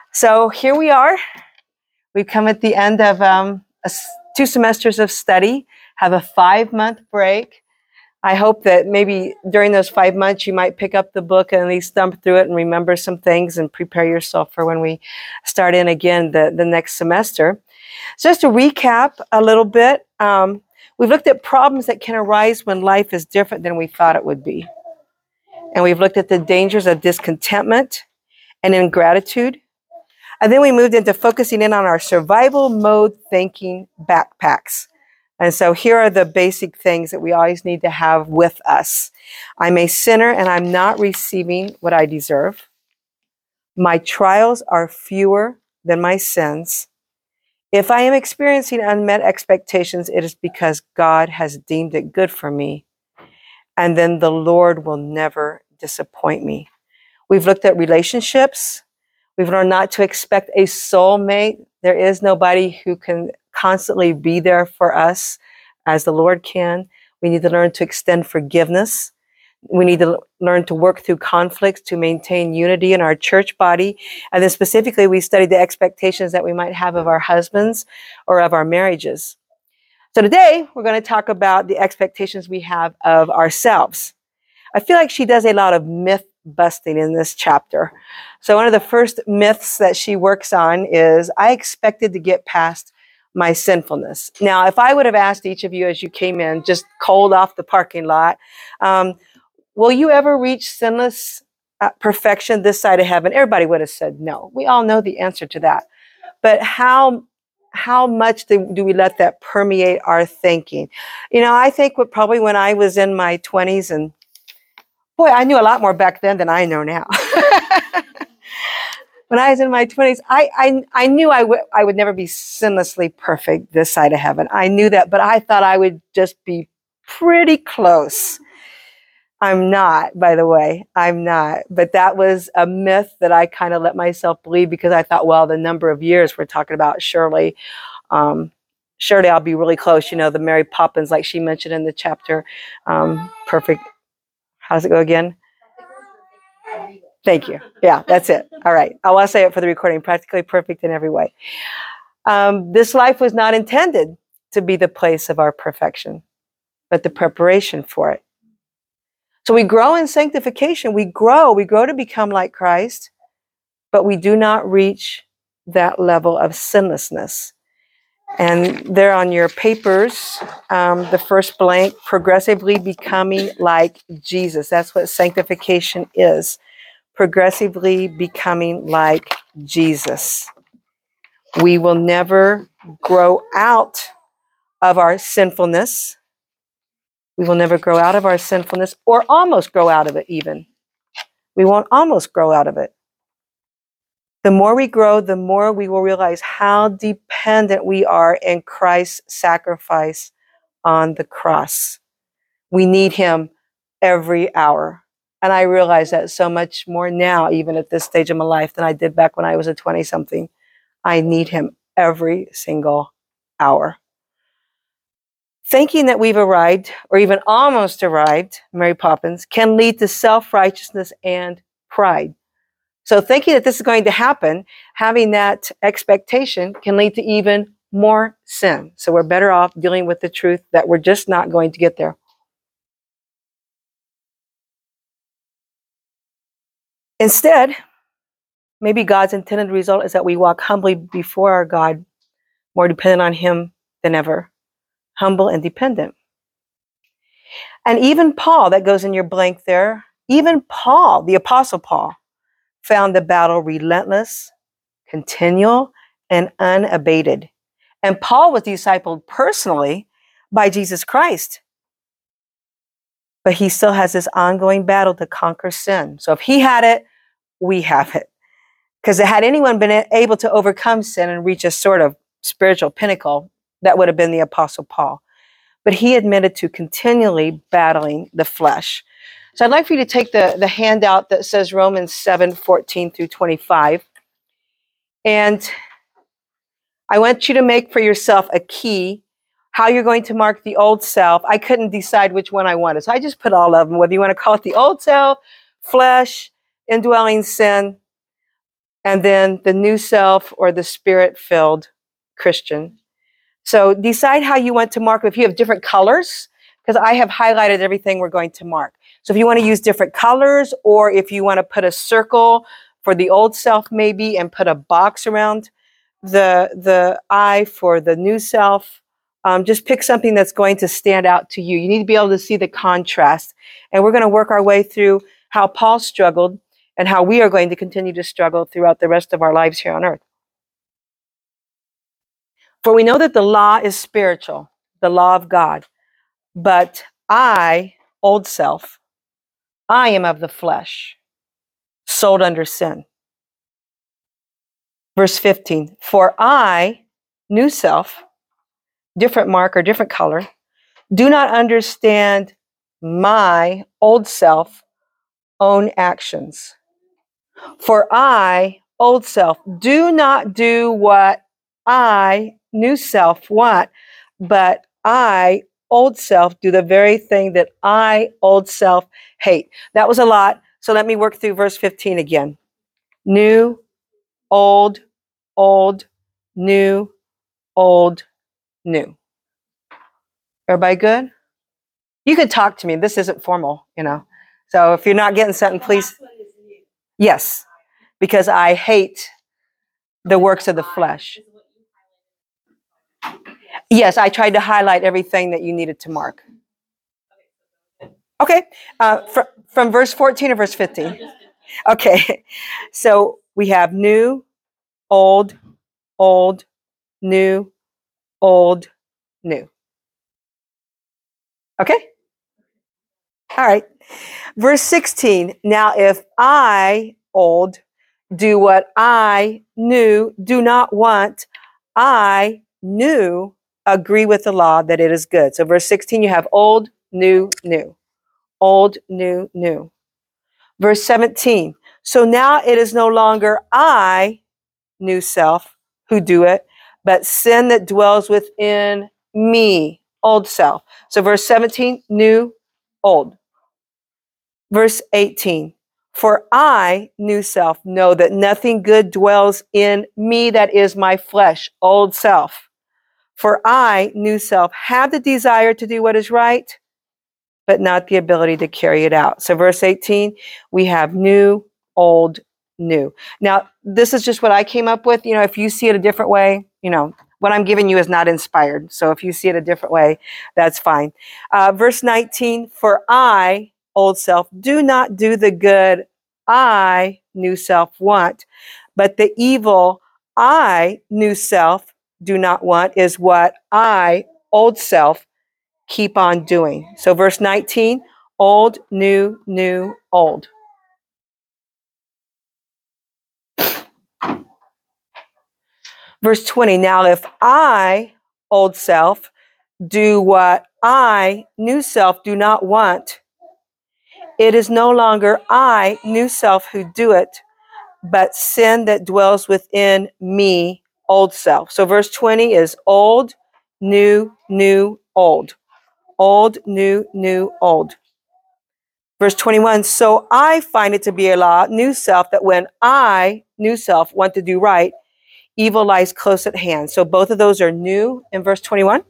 So here we are. We've come at the end of 2 semesters of study, have a 5-month break. I hope that maybe during those 5 months you might pick up the book and at least thumb through it and remember some things and prepare yourself for when we start in again the next semester. So just to recap a little bit, we've looked at problems that can arise when life is different than we thought it would be. And we've looked at the dangers of discontentment and ingratitude. And then we moved into focusing in on our survival mode thinking backpacks. And so here are the basic things that we always need to have with us. I'm a sinner and I'm not receiving what I deserve. My trials are fewer than my sins. If I am experiencing unmet expectations, it is because God has deemed it good for me. And then the Lord will never disappoint me. We've looked at relationships. We've learned not to expect a soulmate. There is nobody who can constantly be there for us as the Lord can. We need to learn to extend forgiveness. We need to learn to work through conflicts to maintain unity in our church body. And then specifically, we studied the expectations that we might have of our husbands or of our marriages. So today, we're going to talk about the expectations we have of ourselves. I feel like she does a lot of myth busting in this chapter. So one of the first myths that she works on is, I expected to get past my sinfulness. Now, if I would have asked each of you as you came in, just cold off the parking lot, will you ever reach sinless perfection this side of heaven? Everybody would have said no. We all know the answer to that. But how much do we let that permeate our thinking? You know, I think probably when I was in my 20s, and boy, I knew a lot more back then than I know now. When I was in my 20s, I knew I would never be sinlessly perfect this side of heaven. I knew that, but I thought I would just be pretty close. I'm not, by the way. I'm not. But that was a myth that I kind of let myself believe because I thought, well, the number of years we're talking about, surely I'll be really close. You know, the Mary Poppins, like she mentioned in the chapter, perfect. How does it go again? Thank you. Yeah, that's it. All right. I want to say it for the recording. Practically perfect in every way. This life was not intended to be the place of our perfection, but the preparation for it. So we grow in sanctification. We grow to become like Christ, but we do not reach that level of sinlessness. And there on your papers, the first blank, progressively becoming like Jesus. That's what sanctification is. Progressively becoming like Jesus. We will never grow out of our sinfulness. We will never grow out of our sinfulness or almost grow out of it even. We won't almost grow out of it. The more we grow, the more we will realize how dependent we are in Christ's sacrifice on the cross. We need him every hour. And I realize that so much more now, even at this stage of my life, than I did back when I was a 20-something. I need him every single hour. Thinking that we've arrived, or even almost arrived, Mary Poppins, can lead to self-righteousness and pride. So thinking that this is going to happen, having that expectation can lead to even more sin. So we're better off dealing with the truth that we're just not going to get there. Instead, maybe God's intended result is that we walk humbly before our God, more dependent on him than ever. Humble and dependent. And even Paul, that goes in your blank there, even Paul, the Apostle Paul, found the battle relentless, continual, and unabated. And Paul was discipled personally by Jesus Christ. But he still has this ongoing battle to conquer sin. So if he had it, we have it. Because had anyone been able to overcome sin and reach a sort of spiritual pinnacle, that would have been the Apostle Paul. But he admitted to continually battling the flesh. So I'd like for you to take the handout that says Romans 7:14 through 25. And I want you to make for yourself a key, how you're going to mark the old self. I couldn't decide which one I wanted. So I just put all of them, whether you want to call it the old self, flesh, indwelling sin, and then the new self or the spirit-filled Christian. So decide how you want to mark. If you have different colors, because I have highlighted everything we're going to mark. So if you want to use different colors, or if you want to put a circle for the old self maybe and put a box around the I for the new self, just pick something that's going to stand out to you. You need to be able to see the contrast. And we're going to work our way through how Paul struggled and how we are going to continue to struggle throughout the rest of our lives here on earth. For we know that the law is spiritual, the law of God. But I, old self, I am of the flesh, sold under sin. Verse 15, for I, new self, different mark or different color, do not understand my old self own actions. For I, old self, do not do what I, new self, want, but I, old self, do the very thing that I, old self, hate. That was a lot. So let me work through verse 15 again. New, old, old, new, old, new. Everybody good? You could talk to me. This isn't formal, you know. So if you're not getting something, please. Yes, because I hate the works of the flesh. Yes, I tried to highlight everything that you needed to mark. Okay, from verse 14 or verse 15? Okay, so we have new, old, old, new, old, new. Okay? All right. Verse 16, now if I, old, do what I, new, do not want, I, new, agree with the law that it is good. So verse 16, you have old, new, new. Old, new, new. Verse 17, so now it is no longer I, new self, who do it, but sin that dwells within me, old self. So verse 17, new, old. Verse 18, for I, new self, know that nothing good dwells in me, that is my flesh, old self. For I, new self, have the desire to do what is right, but not the ability to carry it out. So verse 18, we have new, old, new. Now, this is just what I came up with. You know, if you see it a different way, you know, what I'm giving you is not inspired. So if you see it a different way, that's fine. Verse 19, for I, old self, do not do the good I, new self, want, but the evil I, new self, do not want is what I, old self, keep on doing. So verse 19, old, new, new, old. Verse 20, now if I, old self, do what I, new self, do not want, it is no longer I, new self, who do it, but sin that dwells within me, old self. So verse 20 is old, new, new, old. Old, new, new, old. Verse 21, so I find it to be a law, new self, that when I, new self, want to do right, evil lies close at hand. So both of those are new in verse 21.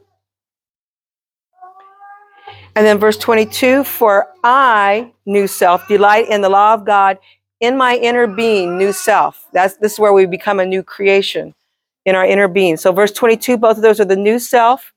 And then verse 22, for I, new self, delight in the law of God in my inner being, new self. This is where we become a new creation in our inner being. So verse 22, both of those are the new self.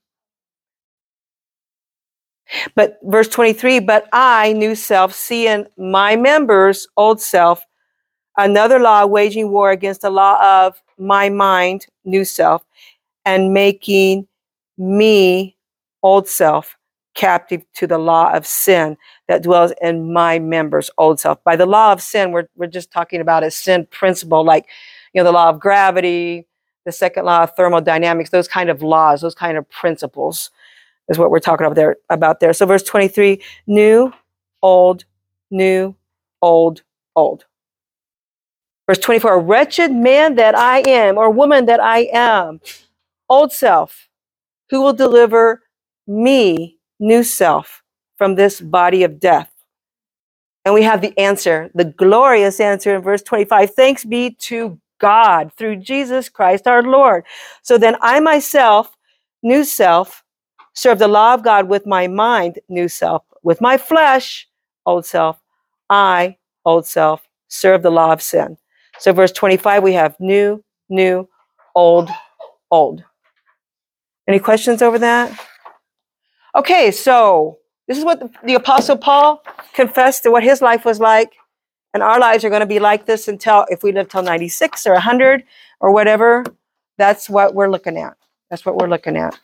But verse 23, but I, new self, see in my members, old self, another law waging war against the law of my mind, new self, and making me, old self, captive to the law of sin that dwells in my members, old self. By the law of sin, we're just talking about a sin principle, like, you know, the law of gravity, the second law of thermodynamics, those kind of laws, those kind of principles is what we're talking about there. So verse 23, new, old, new, old, old. Verse 24, wretched man that I am, or woman that I am, old self, who will deliver me, new self, from this body of death? And we have the answer, the glorious answer in verse 25. Thanks be to God through Jesus Christ our Lord. So then I myself, new self, serve the law of God with my mind, new self, with my flesh, old self, I, old self, serve the law of sin. So verse 25, we have new, old, old. Any questions over that? Okay, so this is what the Apostle Paul confessed to what his life was like. And our lives are going to be like this until, if we live till 96 or 100 or whatever, that's what we're looking at. That's what we're looking at.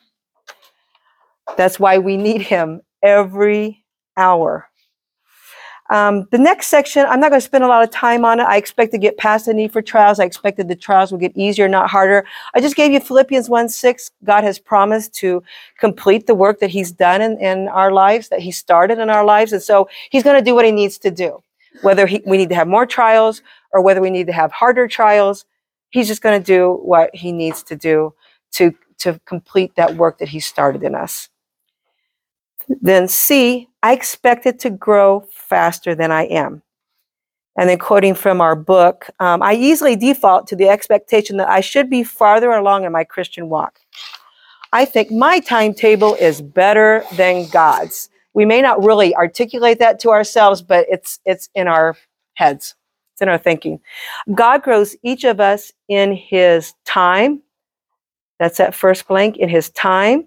That's why we need him every hour. The next section, I'm not going to spend a lot of time on it. I expect to get past the need for trials. I expected the trials will get easier, not harder. I just gave you Philippians 1:6. God has promised to complete the work that he's done in our lives, that he started in our lives. And so he's going to do what he needs to do. Whether we need to have more trials or whether we need to have harder trials, he's just going to do what he needs to do to complete that work that he started in us. Then C, I expect it to grow faster than I am. And then quoting from our book, I easily default to the expectation that I should be farther along in my Christian walk. I think my timetable is better than God's. We may not really articulate that to ourselves, but it's in our heads. It's in our thinking. God grows each of us in his time. That's that first blank, in his time,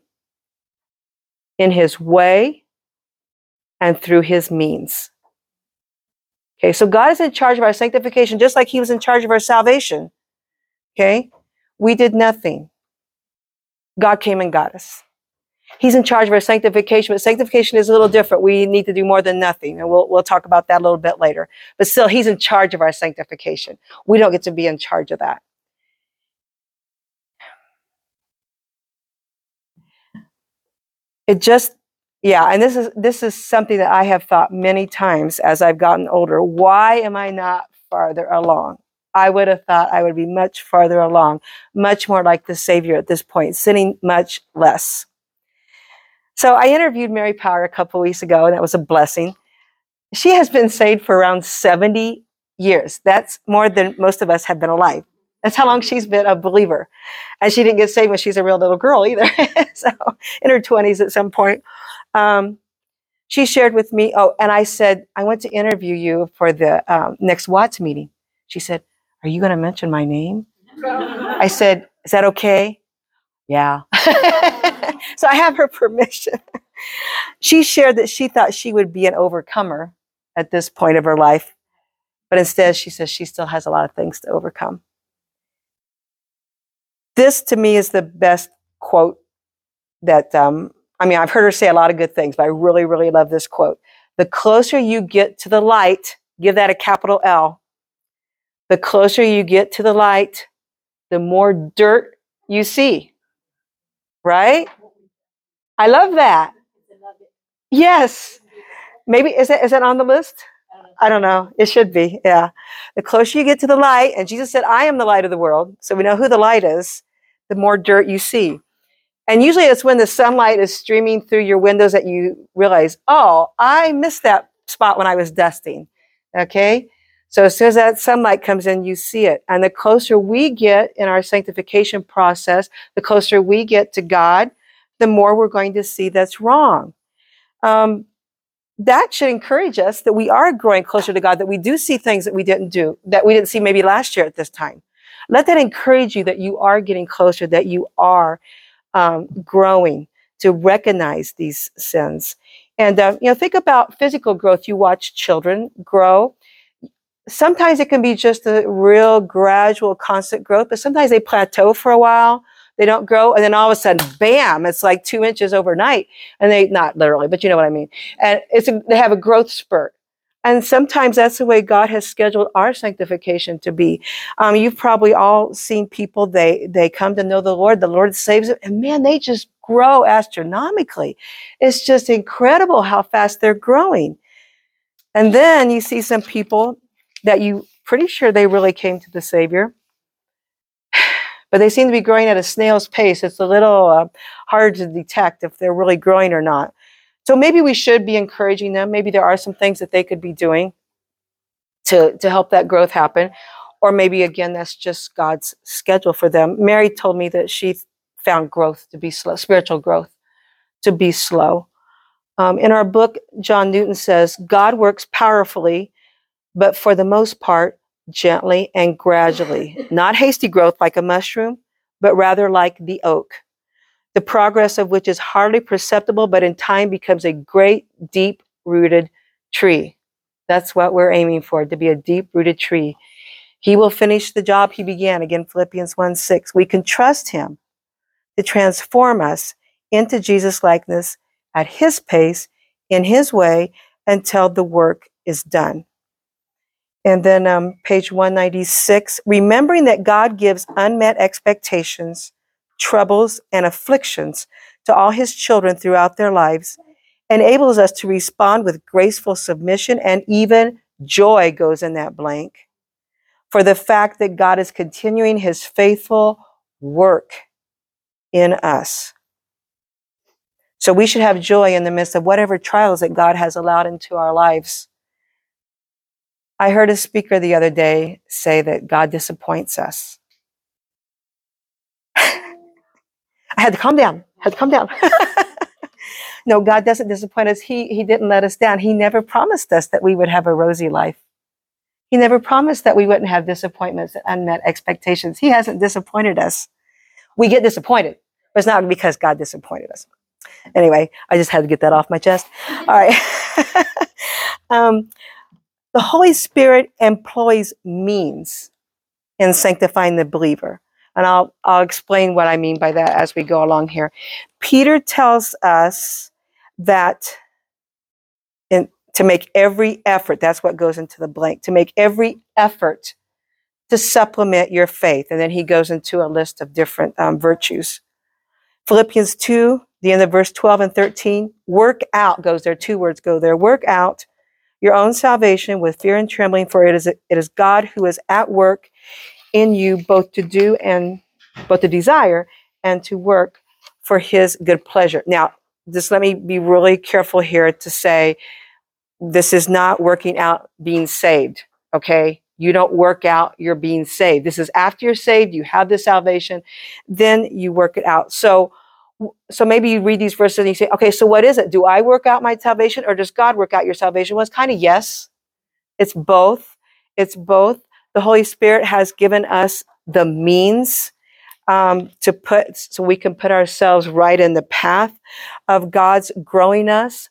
in his way, and through his means. Okay, so God is in charge of our sanctification, just like he was in charge of our salvation. Okay, we did nothing. God came and got us. He's in charge of our sanctification, but sanctification is a little different. We need to do more than nothing, and we'll talk about that a little bit later. But still, he's in charge of our sanctification. We don't get to be in charge of that. And this is something that I have thought many times as I've gotten older. Why am I not farther along? I would have thought I would be much farther along, much more like the Savior at this point, sinning much less. So I interviewed Mary Power a couple of weeks ago, and that was a blessing. She has been saved for around 70 years. That's more than most of us have been alive. That's how long she's been a believer. And she didn't get saved when she's a real little girl either. So in her 20s at some point. She shared with me, and I said, I want to interview you for the next Watts meeting. She said, are you going to mention my name? I said, is that okay? Yeah. So I have her permission. She shared that she thought she would be an overcomer at this point of her life. But instead, she says she still has a lot of things to overcome. This, to me, is the best quote that, I've heard her say a lot of good things, but I really, really love this quote. The closer you get to the light, give that a capital L. The closer you get to the light, the more dirt you see. Right? I love that. Yes. Maybe, is that on the list? I don't know. It should be. Yeah. The closer you get to the light, and Jesus said, I am the light of the world. So we know who the light is, the more dirt you see. And usually it's when the sunlight is streaming through your windows that you realize, oh, I missed that spot when I was dusting. Okay? So as soon as that sunlight comes in, you see it. And the closer we get in our sanctification process, the closer we get to God, the more we're going to see that's wrong. That should encourage us that we are growing closer to God, that we do see things that we didn't see maybe last year at this time. Let that encourage you that you are getting closer, that you are growing to recognize these sins. And, think about physical growth. You watch children grow. Sometimes it can be just a real gradual, constant growth, but sometimes they plateau for a while. They don't grow. And then all of a sudden, bam, it's like 2 inches overnight. And they, not literally, but you know what I mean. And they have a growth spurt. And sometimes that's the way God has scheduled our sanctification to be. You've probably all seen people, they come to know the Lord saves them, and man, they just grow astronomically. It's just incredible how fast they're growing. And then you see some people that you pretty sure they really came to the Savior, but they seem to be growing at a snail's pace. It's a little hard to detect if they're really growing or not. So maybe we should be encouraging them. Maybe there are some things that they could be doing to help that growth happen. Or maybe, again, that's just God's schedule for them. Mary told me that she found growth to be slow, spiritual growth to be slow. In our book, John Newton says, God works powerfully, but for the most part, gently and gradually. Not hasty growth like a mushroom, but rather like the oak, the progress of which is hardly perceptible, but in time becomes a great, deep-rooted tree. That's what we're aiming for, to be a deep-rooted tree. He will finish the job he began. Again, Philippians 1:6. We can trust him to transform us into Jesus' likeness at his pace, in his way, until the work is done. And then page 196, remembering that God gives unmet expectations, troubles, and afflictions to all his children throughout their lives, enables us to respond with graceful submission, and even joy goes in that blank, for the fact that God is continuing his faithful work in us. So we should have joy in the midst of whatever trials that God has allowed into our lives. I heard a speaker the other day say that God disappoints us. I had to calm down. No, God doesn't disappoint us. He didn't let us down. He never promised us that we would have a rosy life. He never promised that we wouldn't have disappointments and unmet expectations. He hasn't disappointed us. We get disappointed, but it's not because God disappointed us. Anyway, I just had to get that off my chest. All right. The Holy Spirit employs means in sanctifying the believer. And I'll explain what I mean by that as we go along here. Peter tells us that to make every effort, that's what goes into the blank, to make every effort to supplement your faith. And then he goes into a list of different virtues. Philippians 2, the end of verse 12 and 13, work out goes there. Two words go there. Work out your own salvation with fear and trembling, for it is God who is at work in you, both to desire and to work for his good pleasure. Now, just let me be really careful here to say, this is not working out being saved, okay? You don't work out you're being saved. This is after you're saved, you have the salvation, then you work it out. So maybe you read these verses and you say, okay, so what is it? Do I work out my salvation, or does God work out your salvation? Well, it's kind of yes. It's both. It's both. The Holy Spirit has given us the means so we can put ourselves right in the path of God's growing us.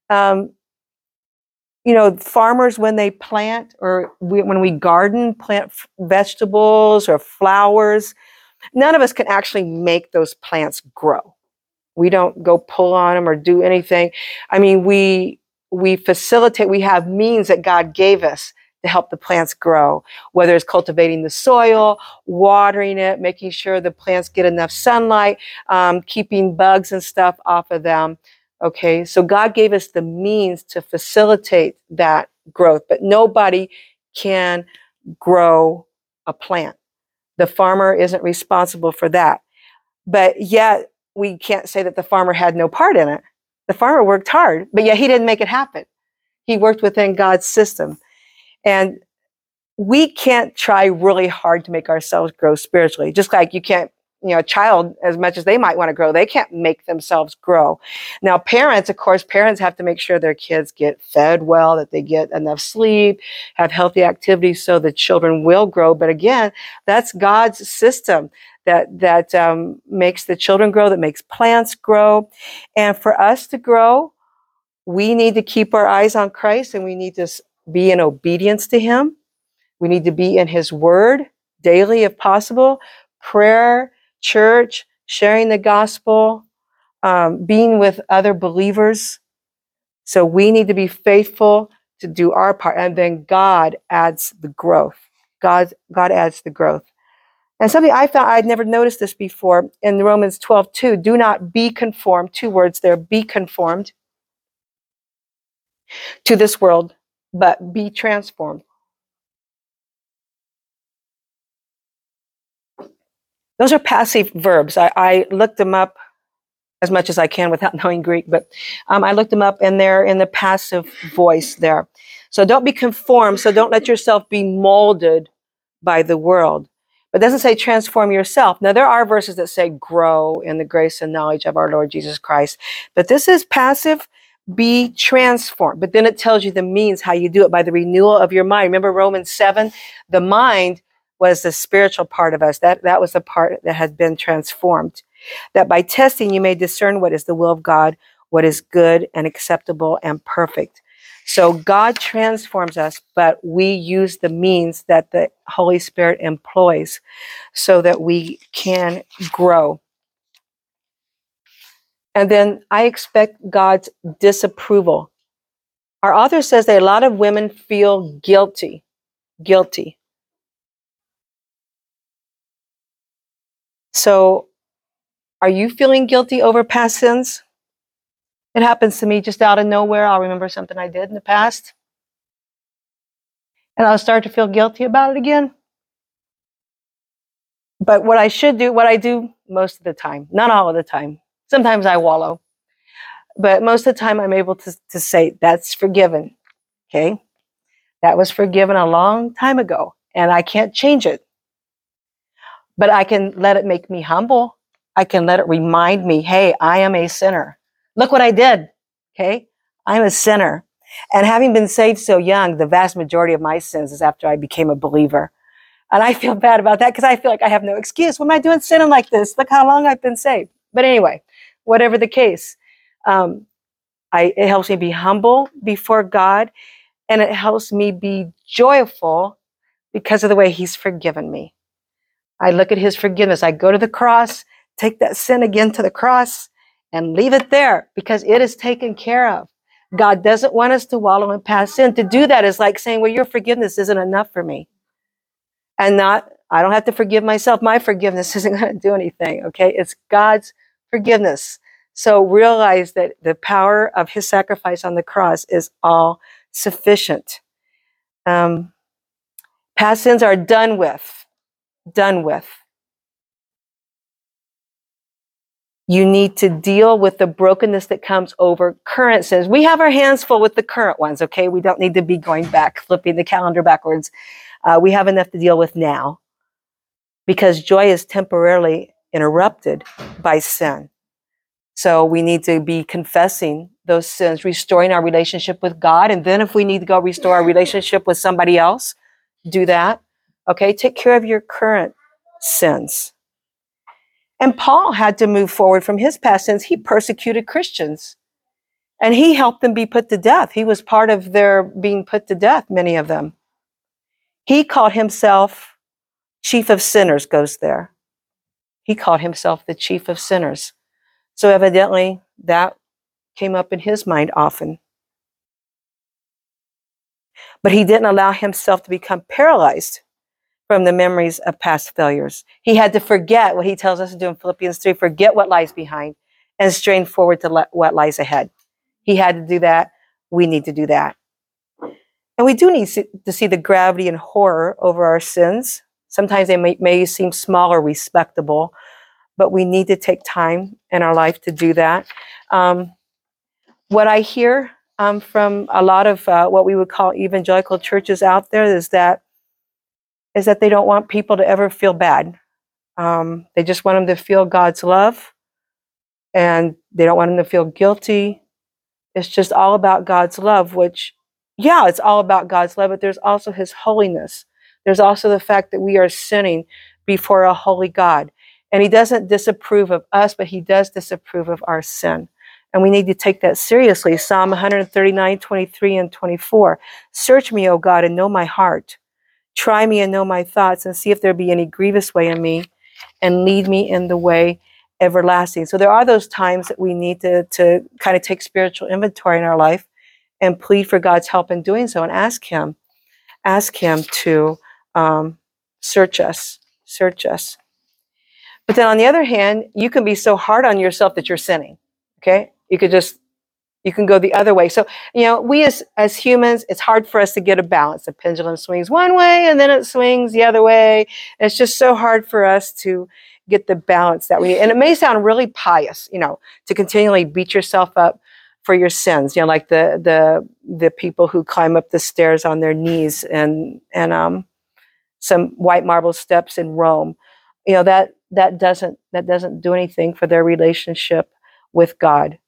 Farmers, when they plant or when we garden, plant vegetables or flowers, none of us can actually make those plants grow. We don't go pull on them or do anything. I mean, we facilitate, we have means that God gave us to help the plants grow, whether it's cultivating the soil, watering it, making sure the plants get enough sunlight, keeping bugs and stuff off of them. Okay, so God gave us the means to facilitate that growth, but nobody can grow a plant. The farmer isn't responsible for that. But yet, we can't say that the farmer had no part in it. The farmer worked hard, but yet he didn't make it happen. He worked within God's system. And we can't try really hard to make ourselves grow spiritually. Just like you can't, a child, as much as they might want to grow, they can't make themselves grow. Now, parents have to make sure their kids get fed well, that they get enough sleep, have healthy activities so the children will grow. But again, that's God's system that makes the children grow, that makes plants grow. And for us to grow, we need to keep our eyes on Christ, and we need to be in obedience to him. We need to be in his word daily if possible, prayer, church, sharing the gospel, being with other believers. So we need to be faithful to do our part, and then God adds the growth. God adds the growth. And something I found, I'd never noticed this before, in Romans 12:2, do not be conformed, two words there, be conformed to this world, but be transformed. Those are passive verbs. I looked them up as much as I can without knowing Greek, but I looked them up, and they're in the passive voice there. So don't be conformed. So don't let yourself be molded by the world. But it doesn't say transform yourself. Now, there are verses that say grow in the grace and knowledge of our Lord Jesus Christ. But this is passive, be transformed. But then it tells you the means, how you do it, by the renewal of your mind. Remember Romans 7? The mind was the spiritual part of us. That was the part that has been transformed. That by testing you may discern what is the will of God, what is good and acceptable and perfect. So God transforms us, but we use the means that the Holy Spirit employs so that we can grow. And then I expect God's disapproval. Our author says that a lot of women feel guilty. So are you feeling guilty over past sins? It happens to me just out of nowhere. I'll remember something I did in the past, and I'll start to feel guilty about it again. But what I do most of the time, not all of the time. Sometimes I wallow, but most of the time I'm able to say, that's forgiven, okay? That was forgiven a long time ago, and I can't change it. But I can let it make me humble. I can let it remind me, hey, I am a sinner. Look what I did, okay? I'm a sinner. And having been saved so young, the vast majority of my sins is after I became a believer. And I feel bad about that because I feel like I have no excuse. What am I doing sinning like this? Look how long I've been saved. But anyway, whatever the case, it helps me be humble before God, and it helps me be joyful because of the way He's forgiven me. I look at His forgiveness. I go to the cross, take that sin again to the cross, and leave it there because it is taken care of. God doesn't want us to wallow in past sin. To do that is like saying, well, your forgiveness isn't enough for me. And I don't have to forgive myself. My forgiveness isn't going to do anything, okay? It's God's forgiveness. So realize that the power of His sacrifice on the cross is all sufficient. Past sins are done with. Done with. You need to deal with the brokenness that comes over current sins. We have our hands full with the current ones, okay? We don't need to be going back, flipping the calendar backwards. We have enough to deal with now because joy is temporarily interrupted by sin. So we need to be confessing those sins, restoring our relationship with God. And then if we need to go restore our relationship with somebody else, do that. Okay, take care of your current sins. And Paul had to move forward from his past sins. He persecuted Christians and he helped them be put to death. He was part of their being put to death, many of them. He called himself chief of sinners, goes there. He called himself the chief of sinners. So evidently that came up in his mind often. But he didn't allow himself to become paralyzed from the memories of past failures. He had to forget what he tells us to do in Philippians 3, forget what lies behind and strain forward to what lies ahead. He had to do that. We need to do that. And we do need to see the gravity and horror over our sins. Sometimes they may seem small or respectable, but we need to take time in our life to do that. What I hear from a lot of what we would call evangelical churches out there is that they don't want people to ever feel bad. They just want them to feel God's love, and they don't want them to feel guilty. It's just all about God's love, which, yeah, it's all about God's love, but there's also His holiness. There's also the fact that we are sinning before a holy God. And He doesn't disapprove of us, but He does disapprove of our sin. And we need to take that seriously. Psalm 139, 23 and 24. Search me, O God, and know my heart. Try me and know my thoughts, and see if there be any grievous way in me, and lead me in the way everlasting. So there are those times that we need to kind of take spiritual inventory in our life and plead for God's help in doing so, and ask Him to search us. But then on the other hand, you can be so hard on yourself that you're sinning. Okay? You can go the other way. So, we as humans, it's hard for us to get a balance. The pendulum swings one way and then it swings the other way. And it's just so hard for us to get the balance that we need. And it may sound really pious, to continually beat yourself up for your sins, like the people who climb up the stairs on their knees and some white marble steps in Rome. That doesn't do anything for their relationship with God.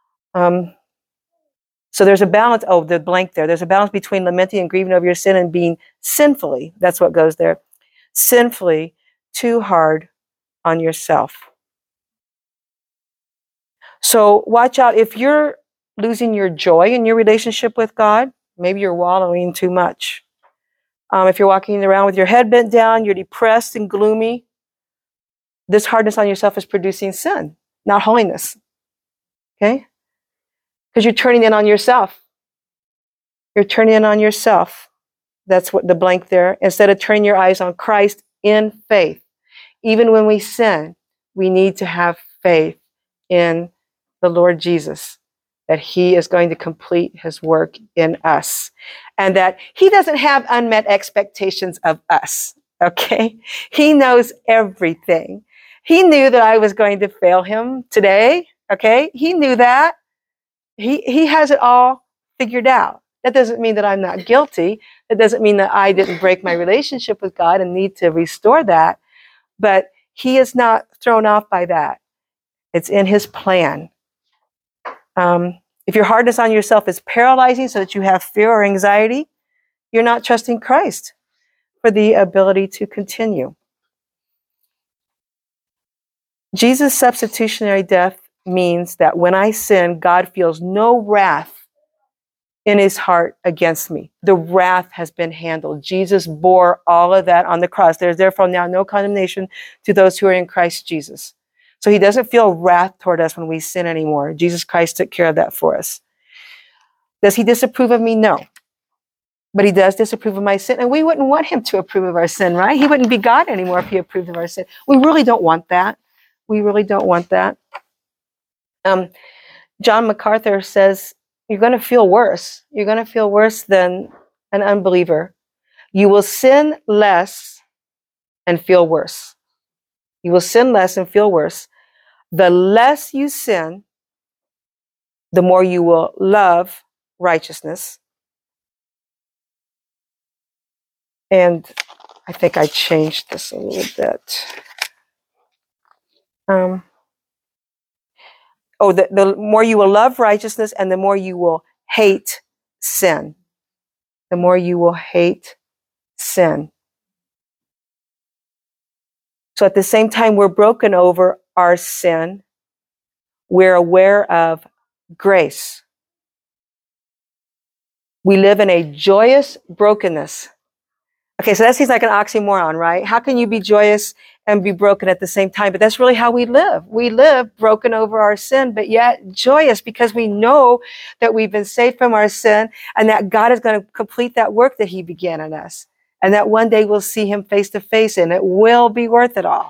So there's a balance. Oh, the blank there. There's a balance between lamenting and grieving over your sin and being sinfully, that's what goes there, sinfully too hard on yourself. So watch out if you're losing your joy in your relationship with God. Maybe you're wallowing too much. If you're walking around with your head bent down, you're depressed and gloomy, this hardness on yourself is producing sin, not holiness. Okay? Because you're turning in on yourself. You're turning in on yourself. That's what the blank there. Instead of turning your eyes on Christ in faith. Even when we sin, we need to have faith in the Lord Jesus, that he is going to complete his work in us, and that he doesn't have unmet expectations of us. Okay? He knows everything. He knew that I was going to fail him today. Okay? He knew that. He has it all figured out. That doesn't mean that I'm not guilty. That doesn't mean that I didn't break my relationship with God and need to restore that. But he is not thrown off by that. It's in his plan. If your hardness on yourself is paralyzing so that you have fear or anxiety, you're not trusting Christ for the ability to continue. Jesus' substitutionary death means that when I sin, God feels no wrath in his heart against me. The wrath has been handled. Jesus bore all of that on the cross. There's therefore now no condemnation to those who are in Christ Jesus. So he doesn't feel wrath toward us when we sin anymore. Jesus Christ took care of that for us. Does he disapprove of me? No. But he does disapprove of my sin. And we wouldn't want him to approve of our sin, right? He wouldn't be God anymore if he approved of our sin. We really don't want that. We really don't want that. John MacArthur says, you're going to feel worse. You're going to feel worse than an unbeliever. You will sin less and feel worse. You will sin less and feel worse. The less you sin, the more you will love righteousness. And I think I changed this a little bit. The more you will love righteousness and the more you will hate sin. The more you will hate sin. So at the same time we're broken over our sin, we're aware of grace. We live in a joyous brokenness. Okay, so that seems like an oxymoron, right? How can you be joyous and be broken at the same time? But that's really how we live. We live broken over our sin, but yet joyous because we know that we've been saved from our sin and that God is going to complete that work that he began in us. And that one day we'll see him face to face and it will be worth it all.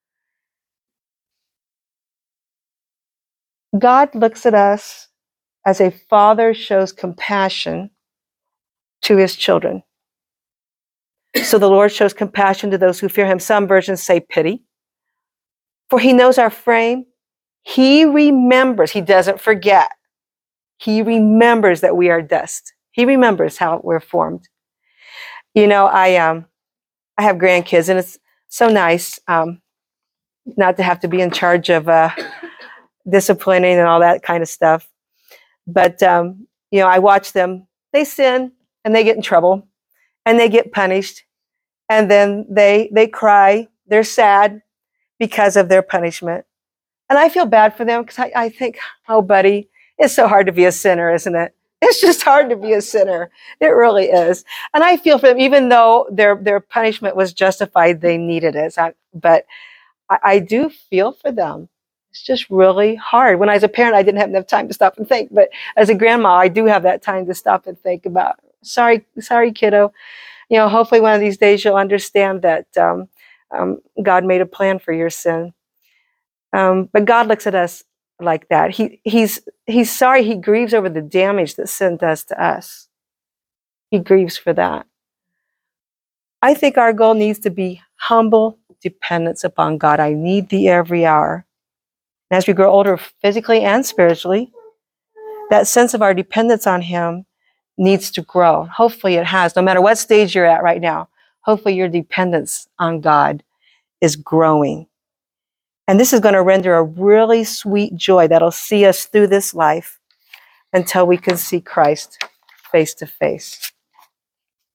God looks at us as a father shows compassion to his children. So the Lord shows compassion to those who fear him. Some versions say pity. For he knows our frame. He remembers. He doesn't forget. He remembers that we are dust. He remembers how we're formed. You know, I have grandkids, and it's so nice not to have to be in charge of disciplining and all that kind of stuff. But, I watch them. They sin, and they get in trouble, and they get punished. And then they cry. They're sad because of their punishment. And I feel bad for them because I think, oh, buddy, it's so hard to be a sinner, isn't it? It's just hard to be a sinner. It really is. And I feel for them, even though their punishment was justified, they needed it. But I do feel for them. It's just really hard. When I was a parent, I didn't have enough time to stop and think. But as a grandma, I do have that time to stop and think about, sorry, kiddo. Hopefully one of these days you'll understand that God made a plan for your sin. But God looks at us like that. He's sorry. He grieves over the damage that sin does to us. He grieves for that. I think our goal needs to be humble dependence upon God. I need thee every hour. And as we grow older physically and spiritually, that sense of our dependence on him needs to grow. Hopefully it has, no matter what stage you're at right now. hopefully your dependence on God is growing. And this is going to render a really sweet joy that'll see us through this life until we can see Christ face to face.